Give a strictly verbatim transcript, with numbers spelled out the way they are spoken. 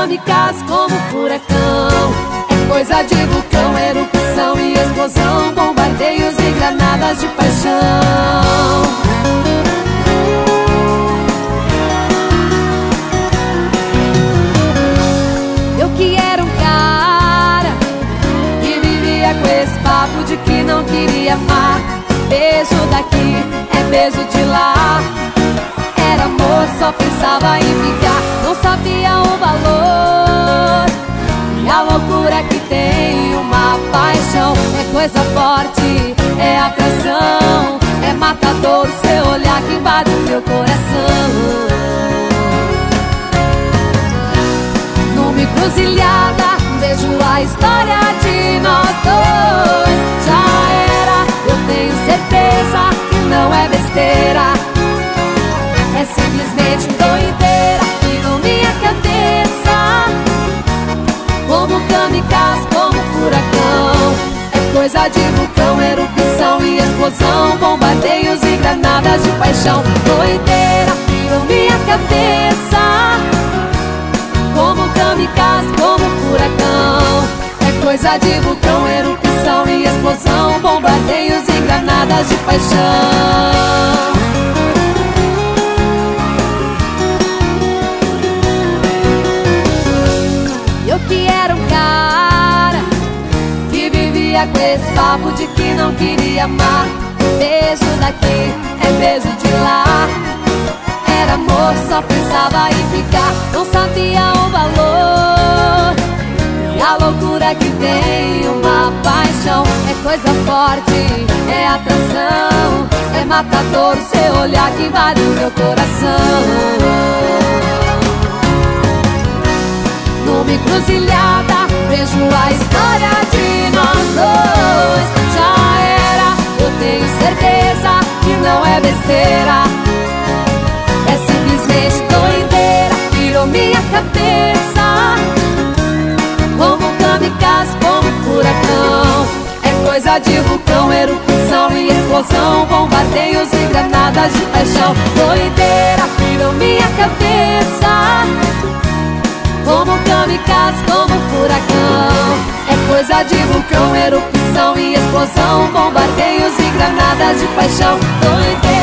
kamikaze como furacão. É coisa de vulcão, erupção e explosão, bombardeios e granadas de paixão. Eu que era um cara que vivia com esse papo de que não queria amar. Beijo daqui é beijo de lá. Era amor, só pensava em ficar. Não sabia o valor e a loucura que tem uma paixão. É coisa forte, é atração, é matador seu olhar que invade o meu coração. Numa encruzilhada, vejo a história de nós dois. Já era, eu tenho certeza que não é besteira. É simplesmente doideira, virou minha cabeça. Como kamikaze, como furacão. É coisa de vulcão, erupção e explosão, bombardeios e granadas de paixão. Doideira, virou minha cabeça. Como kamikaze, como furacão. É coisa de vulcão, erupção e explosão, bombardeios e granadas de paixão. Eu que era um cara que vivia com esse papo de que não queria amar. Beijo daqui é beijo de lá. Era amor, só pensava em ficar. Não sabia o valor e a loucura que tem uma paixão. É coisa forte, é atração, é matador seu olhar que invade o meu coração. Numa encruzilhada, vejo a história de nós dois. Já era, eu tenho certeza que não é besteira. É simplesmente doideira, virou minha cabeça. Como kamikaze, como furacão. É coisa de vulcão, erupção e explosão, bombardeios e granadas de paixão. Doideira, virou minha cabeça. Como kamikaze, como furacão. É coisa de vulcão, erupção e explosão, bombardeios e granadas de paixão. Doideira.